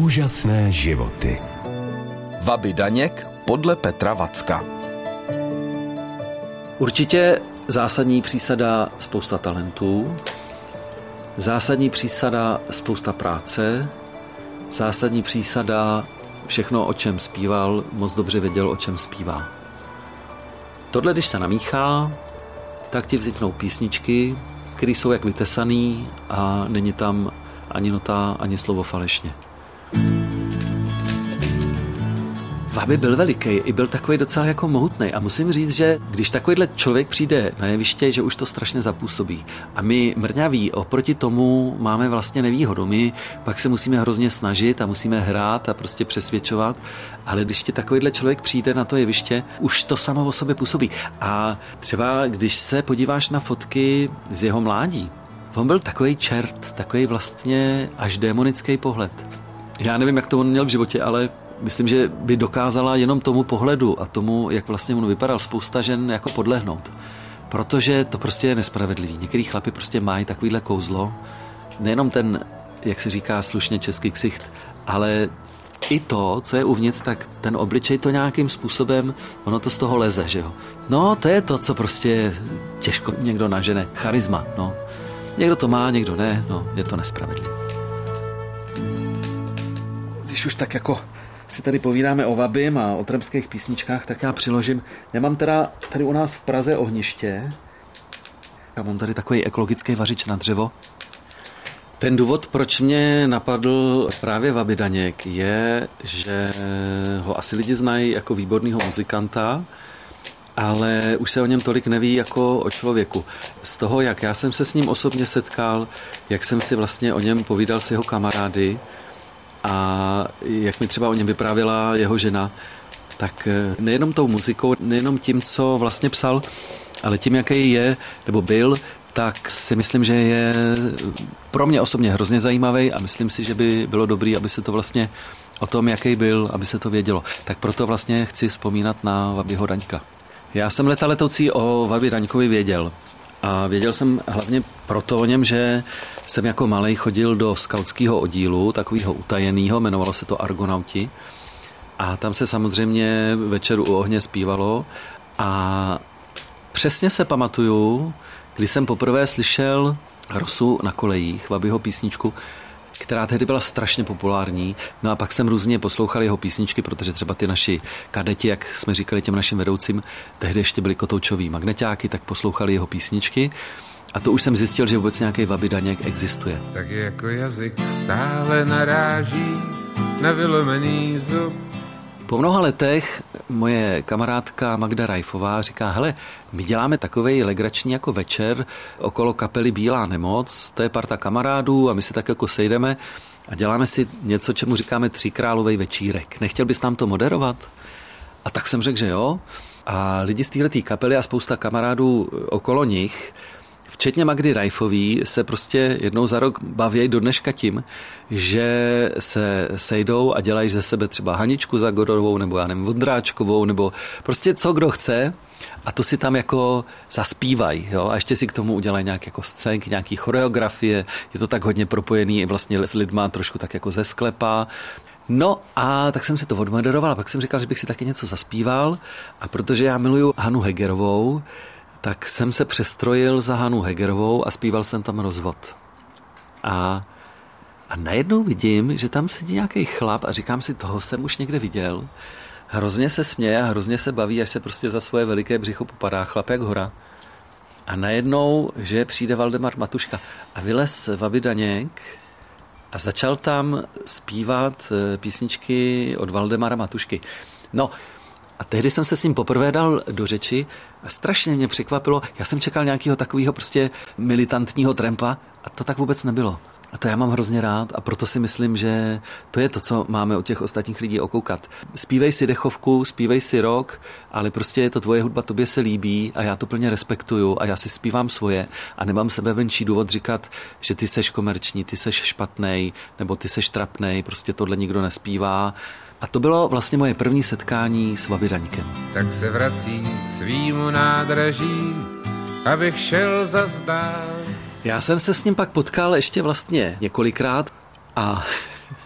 Úžasné životy. Vaby Daněk podle Petra Vacka. Určitě zásadní přísada spousta talentů, zásadní přísada spousta práce, zásadní přísada všechno, o čem zpíval, moc dobře věděl, o čem zpívá. Tohle, když se namíchá, tak ti vzniknou písničky, které jsou jak vytesaný a není tam ani nota, ani slovo falešně. Vaby byl veliký, i byl takový docela jako mohutnej a musím říct, že když takovýhle člověk přijde na jeviště, že už to strašně zapůsobí. A my mrňaví oproti tomu máme vlastně nevýhodu. My pak se musíme hrozně snažit a musíme hrát a prostě přesvědčovat, ale když ti takovýhle člověk přijde na to jeviště, už to samo o sobě působí. A třeba když se podíváš na fotky z jeho mládí, on byl takový čert, takový vlastně až démonický pohled. Já nevím, jak to on měl v životě, ale myslím, že by dokázala jenom tomu pohledu a tomu, jak vlastně on vypadal, spousta žen jako podlehnout. Protože to prostě je nespravedlivý. Některý chlapi prostě mají takovýhle kouzlo. Nejenom ten, jak se říká slušně český ksicht, ale i to, co je uvnitř, tak ten obličej to nějakým způsobem, ono to z toho leze, že jo. No, to je to, co prostě těžko někdo nažene. Charisma, no. Někdo to má, někdo ne, no, je to nespravedlivé. Když už tak jako si tady povídáme o Vabym a o tremských písničkách, tak já přiložím. Já mám teda tady u nás v Praze ohniště. Já mám tady takový ekologický vařič na dřevo. Ten důvod, proč mě napadl právě Vaby Daněk, je, že ho asi lidi znají jako výborného muzikanta, ale už se o něm tolik neví jako o člověku. Z toho, jak já jsem se s ním osobně setkal, jak jsem si vlastně o něm povídal s jeho kamarády, a jak mi třeba o něm vyprávěla jeho žena, tak nejenom tou muzikou, nejenom tím, co vlastně psal, ale tím, jaký je, nebo byl, tak si myslím, že je pro mě osobně hrozně zajímavý a myslím si, že by bylo dobré, aby se to vlastně o tom, jaký byl, aby se to vědělo. Tak proto vlastně chci vzpomínat na Vabyho Daňka. Já jsem leta letoucí o Vaby Daňkovi věděl. A věděl jsem hlavně proto o něm, že jsem jako malej chodil do skautského oddílu, takového utajeného, jmenovalo se to Argonauti. A tam se samozřejmě večer u ohně zpívalo. A přesně se pamatuju, když jsem poprvé slyšel Rosu na kolejích, Vabyho písničku, která tehdy byla strašně populární. No a pak jsem různě poslouchal jeho písničky, protože třeba ty naši kadeti, jak jsme říkali těm našim vedoucím, tehdy ještě byli kotoučoví magneťáky, tak poslouchali jeho písničky. A to už jsem zjistil, že vůbec nějaký Vaby Daněk existuje. Tak jako jazyk stále naráží na vylomený zub. Po mnoha letech moje kamarádka Magda Rajfová říká, hele, my děláme takovej legrační jako večer okolo kapely Bílá nemoc, to je parta kamarádů a my se tak jako sejdeme a děláme si něco, čemu říkáme Tříkrálovej večírek. Nechtěl bys nám to moderovat? A tak jsem řekl, že jo. A lidi z téhletý kapely a spousta kamarádů okolo nich, včetně Magdy Rajfový, se prostě jednou za rok baví do dneška tím, že se sejdou a dělají ze sebe třeba Haničku Zagorovou, nebo já nevím, Vondráčkovou, nebo prostě co kdo chce a to si tam jako zaspívají, jo, a ještě si k tomu udělají nějak jako scénky, nějaký choreografie, je to tak hodně propojený vlastně s lidma trošku tak jako ze sklepa. No a tak jsem si to odmoderoval a pak jsem říkal, že bych si taky něco zaspíval a protože já miluju Hanu Hegerovou, tak jsem se přestrojil za Hanu Hegerovou a zpíval jsem tam Rozvod. A najednou vidím, že tam sedí nějaký chlap a říkám si, toho jsem už někde viděl. Hrozně se směje a hrozně se baví, až se prostě za svoje veliké břicho popadá, chlap jak hora. A najednou, že přijde Valdemar Matuška a vylez Vaby Daněk a začal tam zpívat písničky od Valdemara Matušky. No, a tehdy jsem se s ním poprvé dal do řeči a strašně mě překvapilo. Já jsem čekal nějakého takového prostě militantního trampa a to tak vůbec nebylo. A to já mám hrozně rád a proto si myslím, že to je to, co máme od těch ostatních lidí okoukat. Zpívej si dechovku, zpívej si rock, ale prostě je to tvoje hudba, tobě se líbí a já to plně respektuju a já si zpívám svoje a nemám sebevenčí důvod říkat, že ty seš komerční, ty seš špatnej nebo ty seš trapnej, prostě tohle nikdo nespívá. A to bylo vlastně moje první setkání s Vaby Daňkem. Tak se vrací svýmu nádraží, abych šel zas dál. Já jsem se s ním pak potkal ještě vlastně několikrát a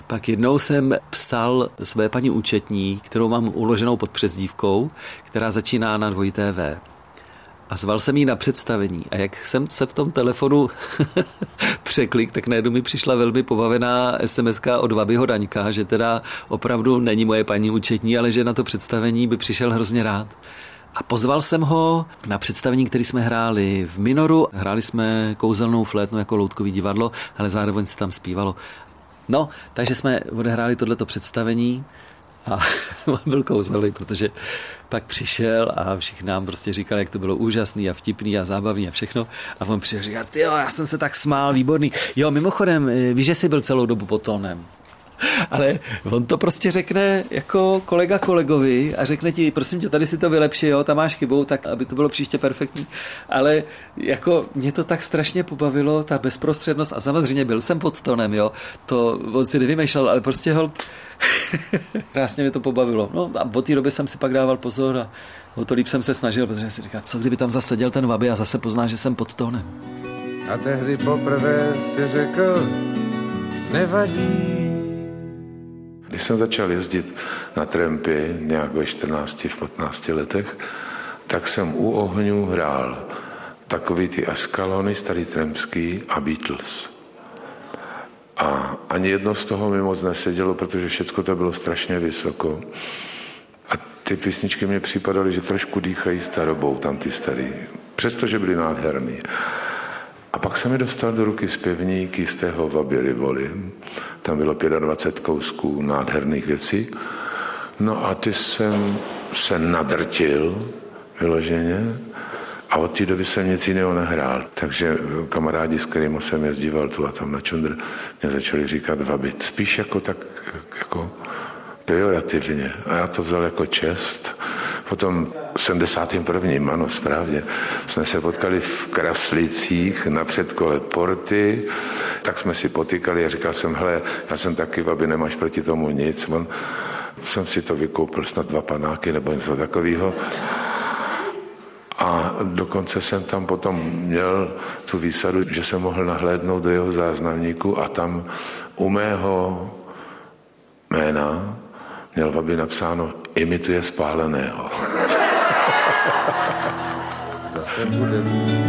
Pak jednou jsem psal své paní účetní, kterou mám uloženou pod přezdívkou, která začíná na 2TV. A zval jsem jí na představení. A jak jsem se v tom telefonu překlik, tak najednou mi přišla velmi pobavená SMS-ka od Vabyho Daňka, že teda opravdu není moje paní účetní, ale že na to představení by přišel hrozně rád. A pozval jsem ho na představení, který jsme hráli v Minoru. Hráli jsme kouzelnou flétnu jako loutkový divadlo, ale zároveň se tam zpívalo. No, takže jsme odehráli tohleto představení a on byl kouzelný, protože pak přišel a všichni nám prostě říkali, jak to bylo úžasný a vtipný a zábavný a všechno. A on přišel a říkal, tyjo, já jsem se tak smál, výborný. Jo, mimochodem, víš, že jsi byl celou dobu pod tónem. Ale on to prostě řekne jako kolega kolegovi a řekne ti, prosím tě, tady si to vylepši, jo, tam máš chybu, tak aby to bylo příště perfektní. Ale jako mě to tak strašně pobavilo, ta bezprostřednost a samozřejmě byl jsem pod tónem, jo, to on si nevymýšlel, ale prostě holt krásně mě to pobavilo. No a od té doby jsem si pak dával pozor a o to líp jsem se snažil, protože si říkal, co kdyby tam zase seděl ten Vaby a zase pozná, že jsem pod tónem. A tehdy poprvé si řekl, nevadí. Když jsem začal jezdit na trampy nějak ve 14, v 15 letech, tak jsem u ohňů hrál takový ty Ascalony, starý trampský a Beatles. A ani jedno z toho mi moc nesedělo, protože všecko to bylo strašně vysoko. A ty písničky mě připadaly, že trošku dýchají starobou, tam ty starý. Přestože byly nádherný. A pak jsem mi dostal do ruky zpěvník jistého Vaby Rivoli. Tam bylo 25 kousků nádherných věcí. No a ty jsem se nadrtil vyloženě a od té doby jsem nic jiného nehrál. Takže kamarádi, s kterými jsem jezdíval tu a tam na čundr, mě začali říkat Vaby. Spíš jako tak jako pejorativně. A já to vzal jako čest. Potom v 71. ano, správně, jsme se potkali v Kraslicích na předkole Porty, tak jsme si potykali a říkal jsem, hele, já jsem taky Vaby, nemáš proti tomu nic. Jsem si to vykoupil snad 2 panáky nebo něco takového. A dokonce jsem tam potom měl tu výsadu, že jsem mohl nahlédnout do jeho záznamníku a tam u mého jména měl Vaby napsáno imituje spáleného. Zase budem.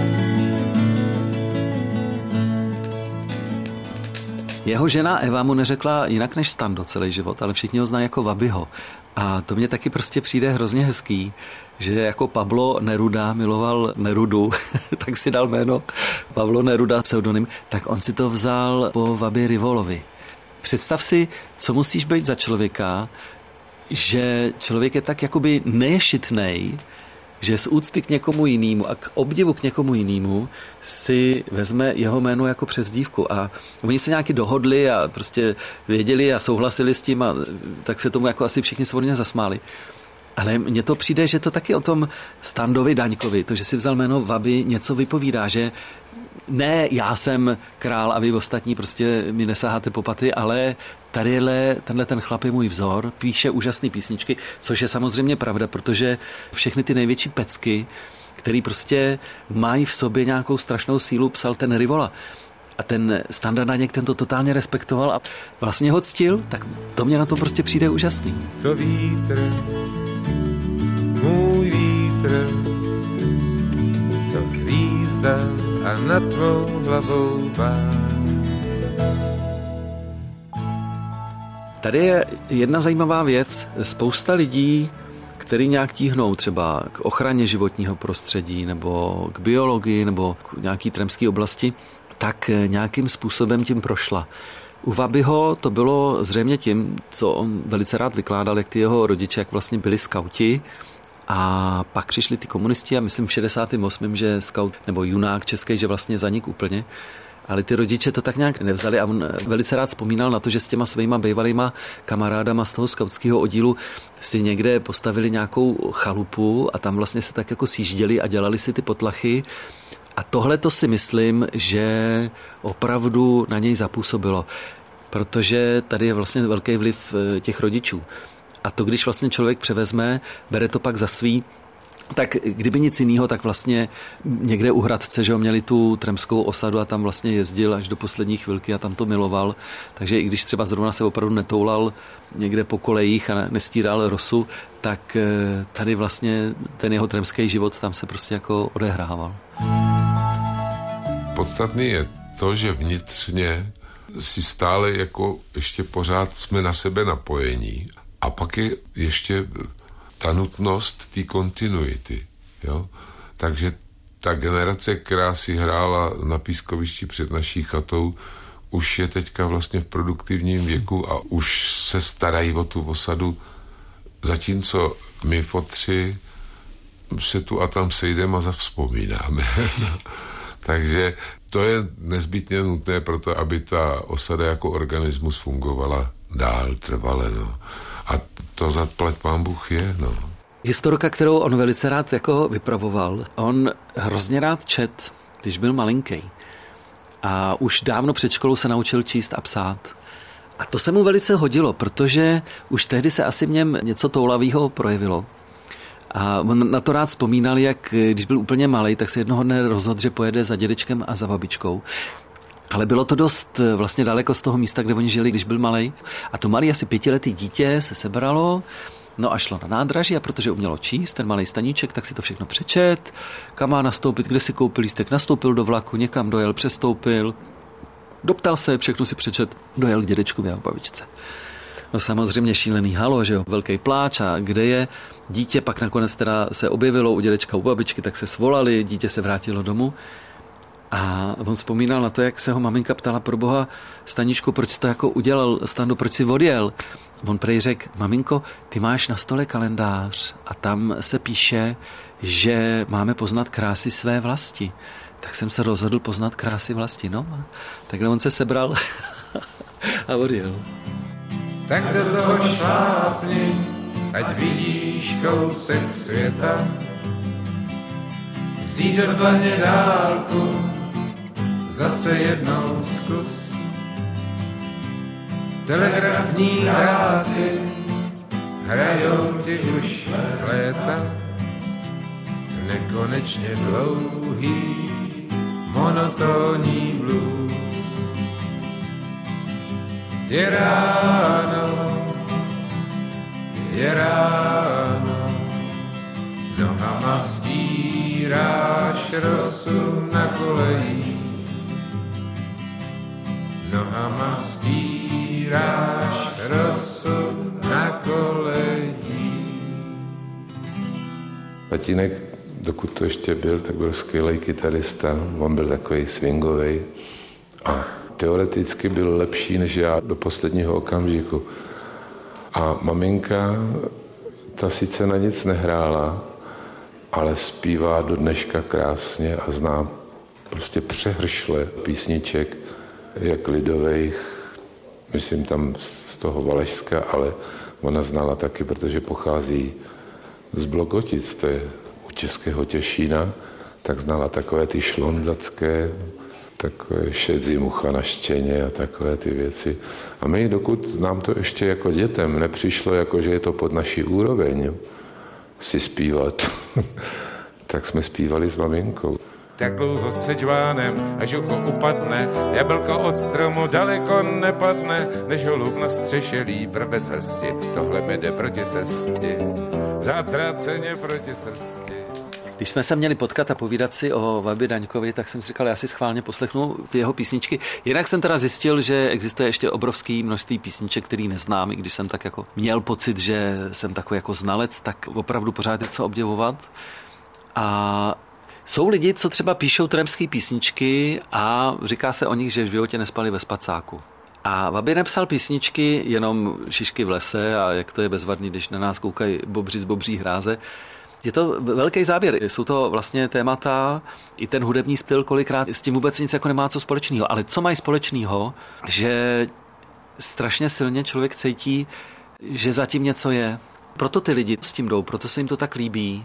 Jeho žena Eva mu neřekla jinak než Stando celý život, ale všichni ho znají jako Vabyho. A to mně taky prostě přijde hrozně hezký, že jako Pablo Neruda miloval Nerudu, tak si dal jméno Pablo Neruda, pseudonym, tak on si to vzal po Vaby Rivolovi. Představ si, co musíš být za člověka, že člověk je tak jakoby neješitnej, že z úcty k někomu jinému a k obdivu k někomu jinému si vezme jeho jméno jako převzdívku. A oni se nějaký dohodli a prostě věděli a souhlasili s tím a tak se tomu jako asi všichni svorně zasmáli. Ale mně to přijde, že to taky o tom Standovi Daňkovi, to, že si vzal jméno Vaby, něco vypovídá, že ne, já jsem král a vy ostatní prostě mi nesaháte po paty, ale tenhle ten chlap je můj vzor, píše úžasné písničky, což je samozřejmě pravda, protože všechny ty největší pecky, který prostě mají v sobě nějakou strašnou sílu, psal ten Rivola. A ten Standa Daněk ten to totálně respektoval a vlastně ho ctil, tak to mě na to prostě přijde úžasný. To vítr, můj vítr, co hvízda a nad tvou hlavou bá. Tady je jedna zajímavá věc. Spousta lidí, který nějak tíhnou třeba k ochraně životního prostředí nebo k biologii nebo k nějaký trampské oblasti, tak nějakým způsobem tím prošla. U Vabyho to bylo zřejmě tím, co on velice rád vykládal, jak ty jeho rodiče, jak vlastně byli skauti a pak přišli ty komunisti a myslím v 68. že skaut nebo junák český, že vlastně zanik úplně. Ale ty rodiče to tak nějak nevzali a on velice rád vzpomínal na to, že s těma svýma bývalýma kamarádama z toho skautského oddílu si někde postavili nějakou chalupu a tam vlastně se tak jako sjížděli a dělali si ty potlachy. A tohle to si myslím, že opravdu na něj zapůsobilo, protože tady je vlastně velký vliv těch rodičů. A to, když vlastně člověk převezme, bere to pak za svý, Tak kdyby nic jiného, tak vlastně někde u Hradce, že ho měli tu tremskou osadu a tam vlastně jezdil až do poslední chvilky a tam to miloval. Takže i když třeba zrovna se opravdu netoulal někde po kolejích a nestíral rosu, tak tady vlastně ten jeho tremský život tam se prostě jako odehrával. Podstatný je to, že vnitřně si stále jako ještě pořád jsme na sebe napojení a pak je ještě ta nutnost té kontinuity. Jo? Takže ta generace, která si hrála na pískovišti před naší chatou, už je teďka vlastně v produktivním věku a už se starají o tu osadu, zatímco my fotři se tu a tam sejdeme a zavzpomínáme. Takže to je nezbytně nutné pro to, aby ta osada jako organismus fungovala dál, trvale. No. A to zaplať pán Bůh je. No. Historka, kterou on velice rád jako vypravoval, on hrozně rád čet, když byl malinký. A už dávno před školou se naučil číst a psát. A to se mu velice hodilo, protože už tehdy se asi v něm něco toulavého projevilo. A on na to rád vzpomínal, jak když byl úplně malej, tak se jednoho dne rozhodl, že pojede za dědečkem a za babičkou. Ale bylo to dost vlastně daleko z toho místa, kde oni žili, když byl malej. A to malý asi 5letý dítě se sebralo, no a šlo na nádraží a protože umělo číst, ten malej staníček, tak si to všechno přečet, kam má nastoupit, kde si koupil lístek, nastoupil do vlaku, někam dojel, přestoupil, doptal se, všechno si přečet, dojel k dědečkovi a babičce. No samozřejmě šílený halo, že jo, velký pláč a kde je dítě, pak nakonec teda se objevilo u dědečka, u babičky, tak se svolali, dítě se vrátilo domů. A on vzpomínal na to, jak se ho maminka ptala, pro boha, Staničku, proč jsi to jako udělal, Stando, proč jsi odjel? On prej řekl, maminko, ty máš na stole kalendář a tam se píše, že máme poznat krásy své vlasti. Tak jsem se rozhodl poznat krásy vlasti, no. Takhle on se sebral a odjel. Tak do toho šlápni, ať vidíš kousek světa, vzít do dlaně dálku, zase jednou zkus. Telegrafní dráty hrajou ti už léta, nekonečně dlouhý, monotónní blues. Je ráno, nohama stíráš rosu na kolejích, nohama stíráš rosu na kolejích. Tatínek, dokud to ještě byl, tak byl skvělý kytarista, on byl takový swingový a teoreticky byl lepší než já do posledního okamžiku. A maminka, ta sice na nic nehrála, ale zpívá do dneška krásně a zná prostě přehršle písniček, jak lidových, myslím tam z toho Valašska, ale ona znala taky, protože pochází z Blokotic, to je u Českého Těšína, tak znala takové ty šlonzacké, takové šedzi mucha na štěně a takové ty věci. A my, dokud nám to ještě jako dětem nepřišlo, jako že je to pod naší úroveň si zpívat, tak jsme zpívali s maminkou. Tak dlouho seďvánem, až ucho upadne, jablko od stromu daleko nepadne, než holub na střeše líp vrbec hrsti, tohle jde proti srsti, zatraceně proti srsti. Když jsme se měli potkat a povídat si o Vaby Daňkovi, tak jsem si říkal, já si schválně poslechnu ty jeho písničky. Jinak jsem teda zjistil, že existuje ještě obrovské množství písniček, který neznám, i když jsem tak jako měl pocit, že jsem takový jako znalec, tak opravdu pořád je co obdivovat. A jsou lidi, co třeba píšou tremské písničky a říká se o nich, že v životě nespali ve spacáku. A Vaby nepsal písničky jenom Šišky v lese a jak to je bezvadný, když na nás koukají bobři z bobří hráze. Je to velký záběr. Jsou to vlastně témata, i ten hudební styl kolikrát s tím vůbec nic jako nemá co společného. Ale co mají společného, že strašně silně člověk cítí, že zatím něco je. Proto ty lidi s tím jdou, proto se jim to tak líbí.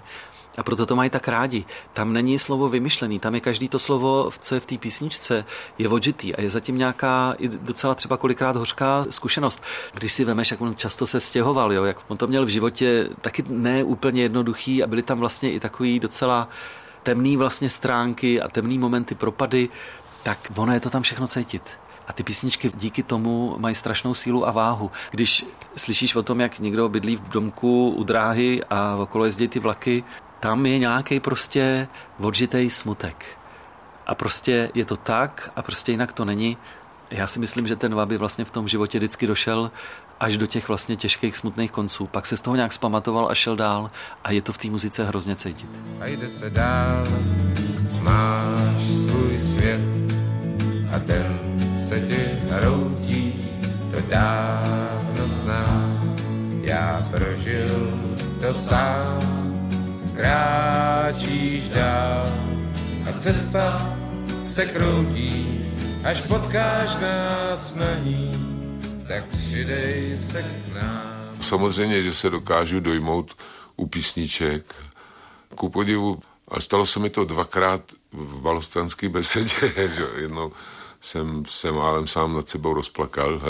A proto to mají tak rádi. Tam není slovo vymyšlený, tam je každý to slovo, co je v té písničce, je odžitý a je zatím nějaká i docela třeba kolikrát hořká zkušenost. Když si vemeš, jak on často se stěhoval, jo, jak on to měl v životě taky ne úplně jednoduchý a byly tam vlastně i takový docela temný vlastně stránky a temný momenty, propady, tak ono je to tam všechno cítit. A ty písničky díky tomu mají strašnou sílu a váhu. Když slyšíš o tom, jak někdo bydlí v domku u dráhy a okolo jezdí ty vlaky, tam je nějaký prostě odžitej smutek. A prostě je to tak a prostě jinak to není. Já si myslím, že ten Wabi vlastně v tom životě vždycky došel až do těch vlastně těžkých smutných konců. Pak se z toho nějak zpamatoval a šel dál a je to v té muzice hrozně cítit. A jde se dál, máš svůj svět a ten se ti hroutí, to dávno znám. Já prožil to sám, kráčíš dál a cesta se kroutí, až potkáš nás na ní, tak přidej se k nám. Samozřejmě, že se dokážu dojmout u písniček. Ku podivu, ale stalo se mi to 2krát v Malostranské besedě, že jednou jsem se málem sám nad sebou rozplakal.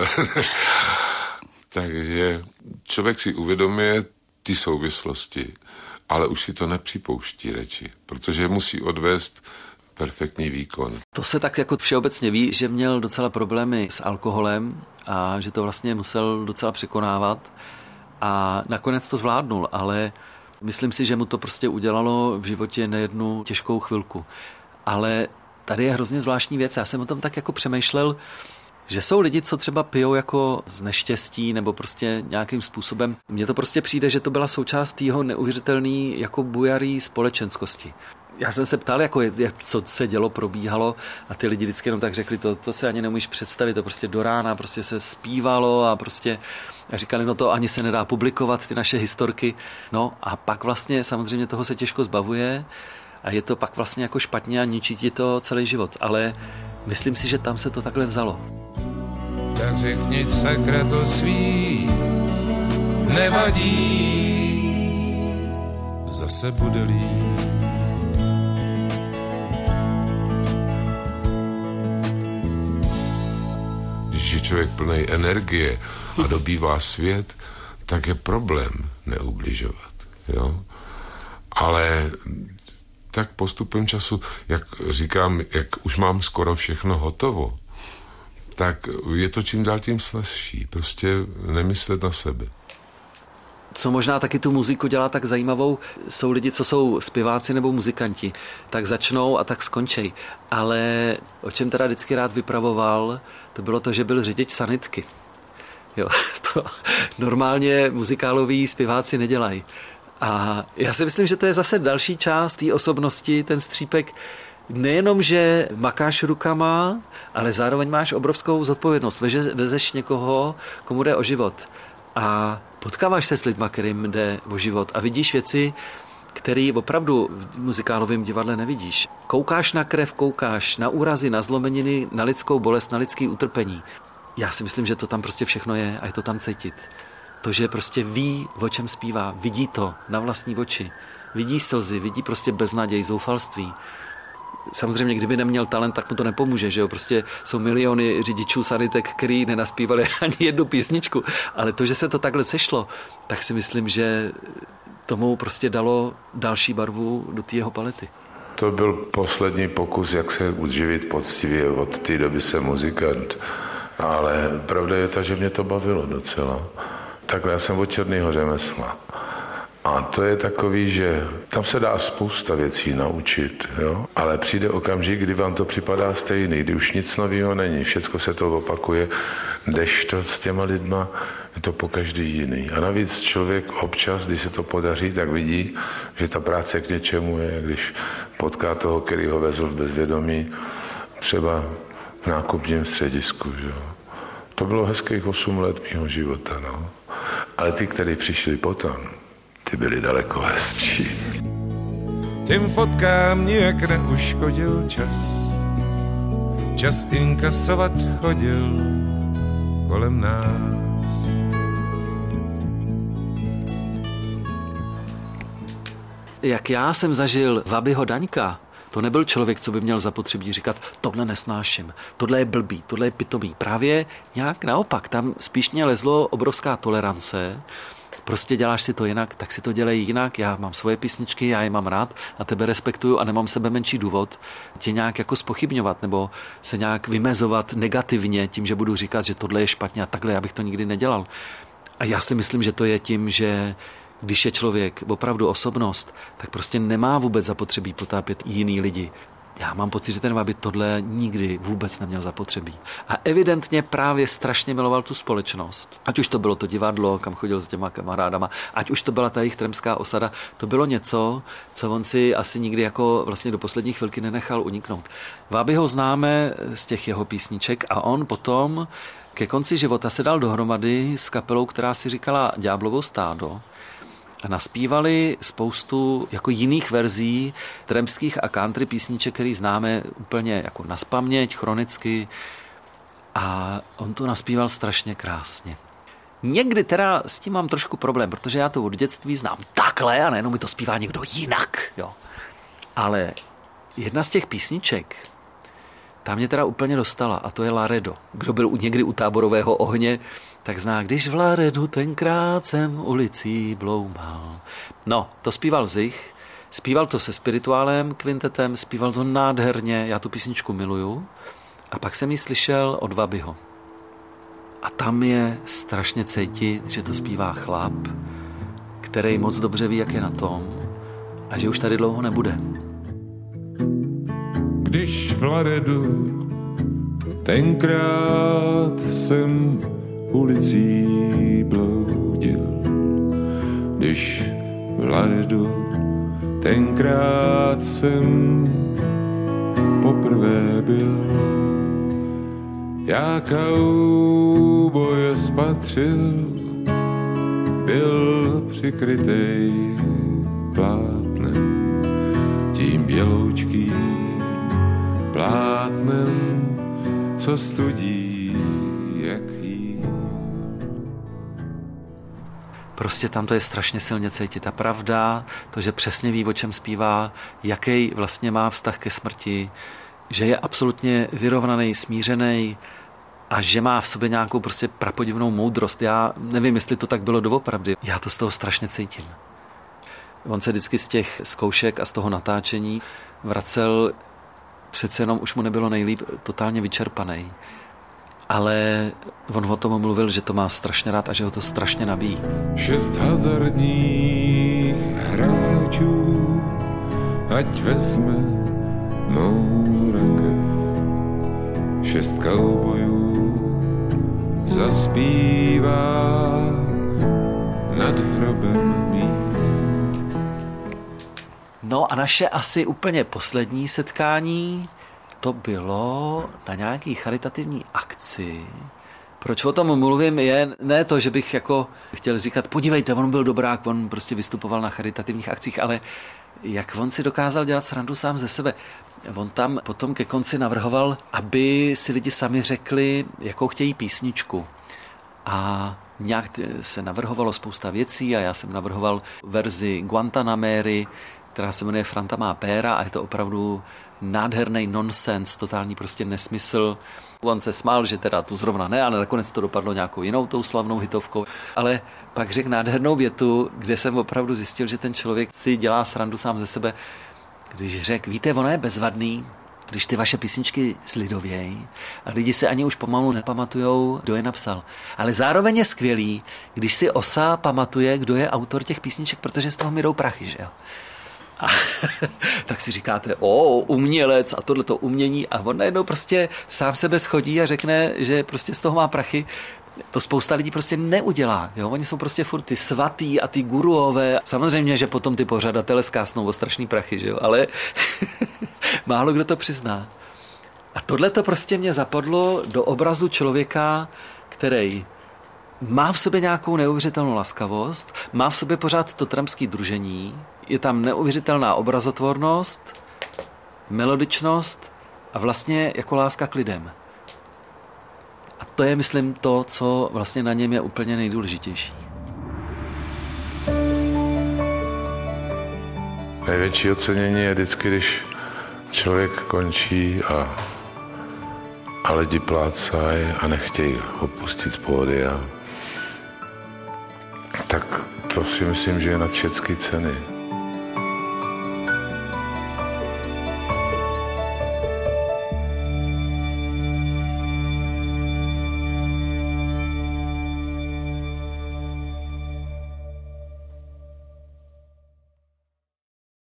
Takže člověk si uvědomuje ty souvislosti, ale už si to nepřipouští reči, protože musí odvést perfektní výkon. To se tak jako všeobecně ví, že měl docela problémy s alkoholem a že to vlastně musel docela překonávat a nakonec to zvládnul, ale myslím si, že mu to prostě udělalo v životě nejednu těžkou chvilku. Ale tady je hrozně zvláštní věc. Já jsem o tom tak jako přemýšlel, že jsou lidi, co třeba pijou jako z neštěstí nebo prostě nějakým způsobem. Mně to prostě přijde, že to byla součást jeho neuvěřitelný jako bujarý společenskosti. Já jsem se ptal, jako co se dělo, probíhalo a ty lidi vždycky jenom tak řekli, to se ani neumíš představit, to prostě do rána prostě se zpívalo a prostě a říkali, no to ani se nedá publikovat, ty naše historky. No a pak vlastně samozřejmě toho se těžko zbavuje a je to pak vlastně jako špatně a ničí ti to celý život, ale myslím si, že tam se to takhle vzalo. Tak řekni, sakra, to svý nevadí, zase bude líp. Když je člověk plný energie a dobývá svět, tak je problém neubližovat. Jo? Ale tak postupem času, jak říkám, jak už mám skoro všechno hotovo, tak je to čím dál tím snazší. Prostě nemyslet na sebe. Co možná taky tu muziku dělá tak zajímavou, jsou lidi, co jsou zpěváci nebo muzikanti. Tak začnou a tak skončí. Ale o čem teda vždycky rád vypravoval, to bylo to, že byl řidič sanitky. Jo, to normálně muzikáloví zpěváci nedělají. A já si myslím, že to je zase další část té osobnosti, ten střípek. Nejenom, že makáš rukama, ale zároveň máš obrovskou zodpovědnost. Vezeš někoho, komu jde o život. A potkáváš se s lidma, kterým jde o život. A vidíš věci, které opravdu v muzikálovém divadle nevidíš. Koukáš na krev, koukáš na úrazy, na zlomeniny, na lidskou bolest, na lidský utrpení. Já si myslím, že to tam prostě všechno je a je to tam cítit. To, že prostě ví, o čem zpívá, vidí to na vlastní oči. Vidí slzy, vidí prostě beznaděj, zoufalství. Samozřejmě, kdyby neměl talent, tak mu to nepomůže, že jo? Prostě jsou miliony řidičů sanitek, který nenaspívali ani jednu písničku. Ale to, že se to takhle sešlo, tak si myslím, že tomu prostě dalo další barvu do té jeho palety. To byl poslední pokus, jak se uživit poctivě. Od té doby jsem muzikant. Ale pravda je ta, že mě to bavilo docela. Takhle já jsem od černýho řemesla. A to je takový, že tam se dá spousta věcí naučit, jo? Ale přijde okamžik, kdy vám to připadá stejný, kdy už nic nového není, všecko se to opakuje, kdežto s těma lidma je to pokaždý jiný. A navíc člověk občas, když se to podaří, tak vidí, že ta práce k něčemu je, když potká toho, který ho vezl v bezvědomí, třeba v nákupním středisku, že jo? To bylo hezkých 8 let mýho života, no. Ale ty, kteří přišli potom, ty byli daleko hezčí. Těm fotkám nijak neuškodil čas. Čas inkasovat chodil kolem nás. jak já jsem zažil Wabiho Daňka, to nebyl člověk, co by měl zapotřebí říkat, tohle nesnáším, tohle je blbý, tohle je pitomý. Právě nějak naopak, tam spíš mě lezlo obrovská tolerance. Prostě děláš si to jinak, tak si to dělej jinak. Já mám svoje písničky, já je mám rád a tebe respektuju a nemám sebe menší důvod tě nějak jako zpochybňovat nebo se nějak vymezovat negativně tím, že budu říkat, že tohle je špatně a takhle, já bych to nikdy nedělal. A já si myslím, že to je tím, že když je člověk opravdu osobnost, tak prostě nemá vůbec zapotřebí potápět jiný lidi. Já mám pocit, že ten Wabi tohle nikdy vůbec neměl zapotřebí. A evidentně právě strašně miloval tu společnost. Ať už to bylo to divadlo, kam chodil s těma kamarádama, ať už to byla ta jejich tremská osada, to bylo něco, co on si asi nikdy jako vlastně do poslední chvilky nenechal uniknout. Wabi ho známe z těch jeho písniček a on potom ke konci života se dal dohromady s kapelou, která si říkala Ďáblovo stádo. A naspívali spoustu jako jiných verzí tremských a country písniček, který známe úplně jako nazpaměť, chronicky. A on to naspíval strašně krásně. Někdy teda s tím mám trošku problém, protože já to od dětství znám takhle a nejenom mi to zpívá někdo jinak. Jo. Ale jedna z těch písniček, ta mě teda úplně dostala a to je Laredo. Kdo byl někdy u táborového ohně, tak zná, když v Laredu tenkrát jsem ulicí bloumal. No, to zpíval Zich, zpíval to se Spirituálem kvintetem, zpíval to nádherně, já tu písničku miluju. A pak jsem ji slyšel od Wabiho. A tam je strašně cítit, že to zpívá chlap, který moc dobře ví, jak je na tom a že už tady dlouho nebude. Když v Laredu tenkrát jsem ulicí bloudil, když v Laredu tenkrát jsem poprvé byl, já kauboje spatřil, byl přikrytej plátnem, tím běloučkým plátnem, co studí, jak jí. Prostě tam to je strašně silně cítit. Ta pravda, to, že přesně ví, o čem zpívá, jaký vlastně má vztah ke smrti, že je absolutně vyrovnaný, smířený a že má v sobě nějakou prostě prapodivnou moudrost. Já nevím, jestli to tak bylo doopravdy. Já to z toho strašně cítím. On se vždycky z těch zkoušek a z toho natáčení vracel, přece jenom už mu nebylo nejlíp, totálně vyčerpaný. Ale on o tom mluvil, že to má strašně rád a že ho to strašně nabíjí. 6 hazardních hráčů, ať vezme mou rakev. 6 kaubojů zaspívá nad hrobem mým. No a naše asi úplně poslední setkání, to bylo na nějaký charitativní akci. Proč o tom mluvím je ne to, že bych jako chtěl říkat, podívejte, on byl dobrák, on prostě vystupoval na charitativních akcích, ale jak on si dokázal dělat srandu sám ze sebe. On tam potom ke konci navrhoval, aby si lidi sami řekli, jakou chtějí písničku. A nějak se navrhovalo spousta věcí a já jsem navrhoval verzi Guantanamery, která se jmenuje Franta má péra a je to opravdu nádherný nonsens, totální prostě nesmysl. On se smál, že teda tu zrovna ne, ale nakonec to dopadlo nějakou jinou tou slavnou hitovkou. Ale pak řekl nádhernou větu, kde jsem opravdu zjistil, že ten člověk si dělá srandu sám ze sebe, když řekl, víte, ono je bezvadný, když ty vaše písničky zlidověj a lidi se ani už pomalu nepamatujou, kdo je napsal. Ale zároveň je skvělý, když si OSA pamatuje, kdo je autor těch písniček, protože z toho mi jdou prachy, že jo. A tak si říkáte, umělec a tohleto umění a on najednou prostě sám sebe schodí a řekne, že prostě z toho má prachy. To spousta lidí prostě neudělá. Jo? Oni jsou prostě furt ty svatý a ty guruové. Samozřejmě, že potom ty pořadatele zkásnou o strašný prachy, že jo? Ale málo kdo to přizná. A tohle to prostě mě zapadlo do obrazu člověka, který má v sobě nějakou neuvěřitelnou laskavost, má v sobě pořád to trampský družení, je tam neuvěřitelná obrazotvornost, melodičnost a vlastně jako láska k lidem. A to je, myslím, to, co vlastně na něm je úplně nejdůležitější. největší ocenění je vždycky, když člověk končí a lidi plácají a nechtějí ho pustit z pódia. Tak to si myslím, že je nad všechny ceny.